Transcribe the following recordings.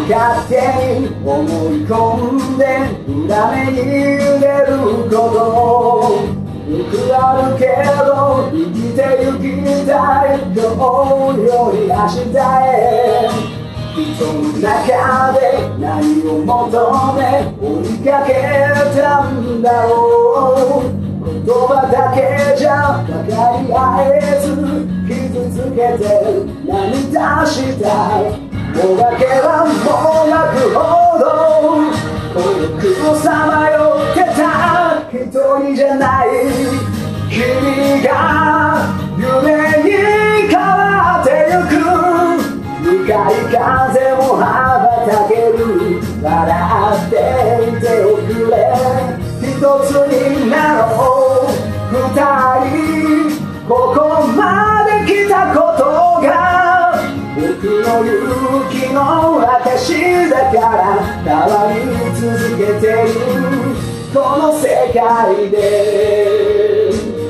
勝手に思い込んで裏目に揺れることよくあるけど生きてゆきたい今日より明日へ人の中で何を求め追いかけたんだろう言葉だけじゃ分かり合えず傷つけて涙したもがけはもがくほど孤独をさまよってた一人じゃない君が夢に変わってゆく向かい風も羽ばたける笑っていておくれ一つになろう二人ここまで来たことが僕の勇気の証だから変わり続けてるこの世界で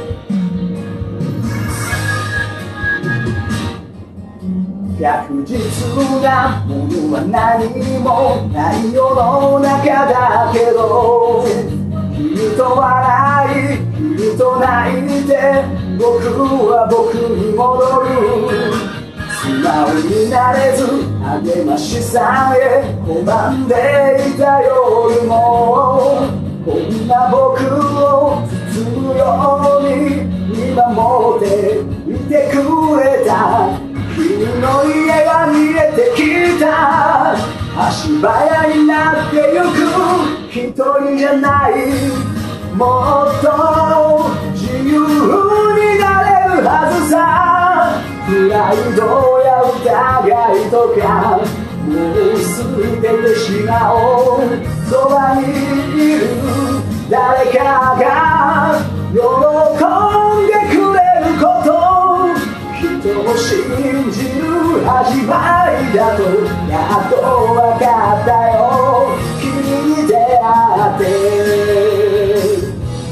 確実なものは何もない世の中だけど君と笑い君と泣いて僕は僕に戻る素直になれず励ましさえ拒んでいたよりもこんな僕を包むように見守っていてくれた君の家が見えてきた足早になってゆく一人じゃないもっと自由になれるはずさプライドや疑いとかもう捨ててしまおうそばにいる誰かが喜んでくれること人を信じる始まりだとやっと分かったよ君に出会って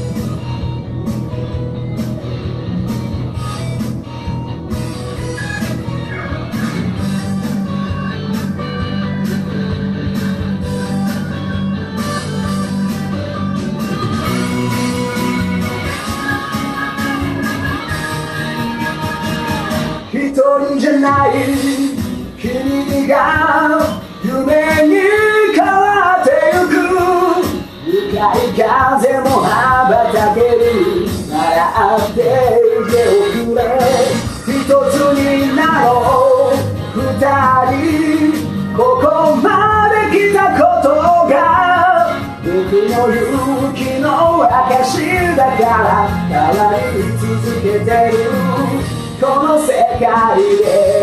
一人じゃない君が夢に変わってゆく向かい風も羽ばたける笑っていておくれ一つになろう二人ここまで来たことが僕の勇気の証だから変わり続けてるこの世界で